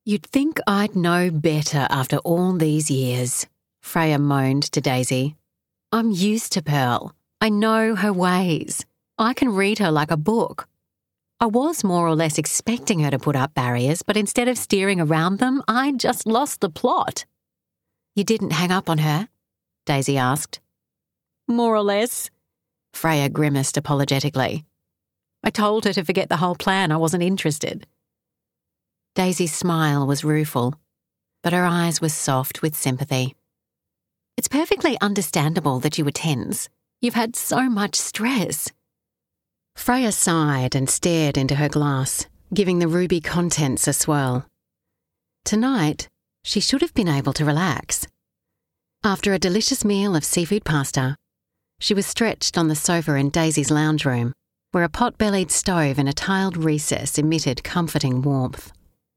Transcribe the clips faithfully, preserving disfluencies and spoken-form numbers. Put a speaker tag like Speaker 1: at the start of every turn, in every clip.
Speaker 1: You'd think I'd know better after all these years, Freya moaned to Daisy. I'm used to Pearl. I know her ways. I can read her like a book. I was more or less expecting her to put up barriers, but instead of steering around them, I just lost the plot. You didn't hang up on her? Daisy asked. More or less. Freya grimaced apologetically. I told her to forget the whole plan. I wasn't interested. Daisy's smile was rueful, but her eyes were soft with sympathy. It's perfectly understandable that you were tense. You've had so much stress. Freya sighed and stared into her glass, giving the ruby contents a swirl. Tonight, she should have been able to relax. After a delicious meal of seafood pasta, she was stretched on the sofa in Daisy's lounge room, where a pot-bellied stove in a tiled recess emitted comforting warmth.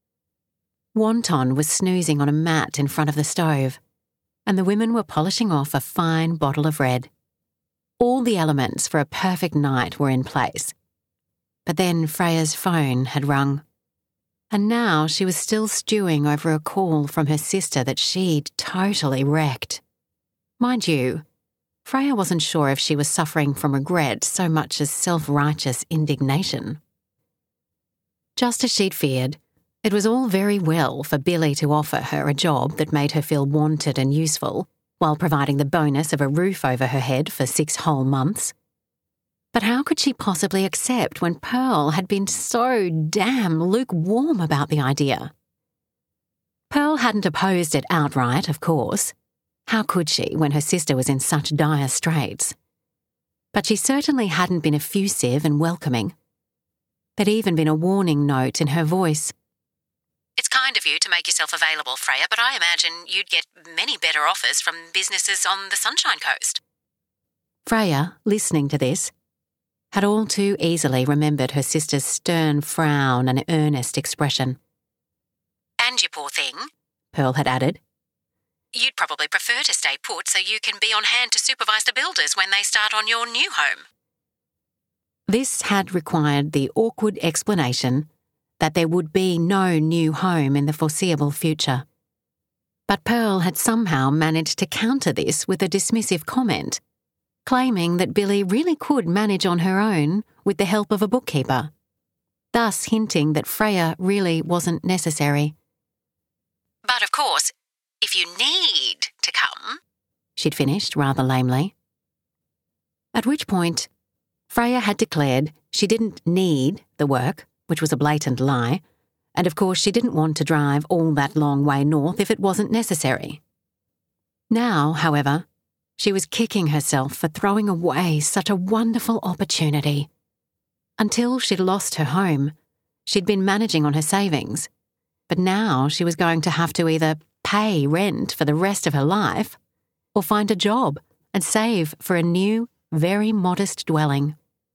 Speaker 1: Wonton was snoozing on a mat in front of the stove, and the women were polishing off a fine bottle of red. All the elements for a perfect night were in place. But then Freya's phone had rung, and now she was still stewing over a call from her sister that she'd totally wrecked. Mind you, Freya wasn't sure if she was suffering from regret so much as self-righteous indignation. Just as she'd feared, it was all very well for Billy to offer her a job that made her feel wanted and useful, while providing the bonus of a roof over her head for six whole months. But how could she possibly accept when Pearl had been so damn lukewarm about the idea? Pearl hadn't opposed it outright, of course. How could she when her sister was in such dire straits? But she certainly hadn't been effusive and welcoming. There'd even been a warning note in her voice. It's kind of you to make yourself available, Freya, but I imagine you'd get many better offers from businesses on the Sunshine Coast. Freya, listening to this, had all too easily remembered her sister's stern frown and earnest expression. And you poor thing, Pearl had added. You'd probably prefer to stay put so you can be on hand to supervise the builders when they start on your new home. This had required the awkward explanation that there would be no new home in the foreseeable future. But Pearl had somehow managed to counter this with a dismissive comment, claiming that Billy really could manage on her own with the help of a bookkeeper, thus hinting that Freya really wasn't necessary. But of course, if you need to come, she'd finished rather lamely. At which point, Freya had declared she didn't need the work, which was a blatant lie, and of course she didn't want to drive all that long way north if it wasn't necessary. Now, however, she was kicking herself for throwing away such a wonderful opportunity. Until she'd lost her home, she'd been managing on her savings, but now she was going to have to either pay rent for the rest of her life or find a job and save for a new, very modest dwelling.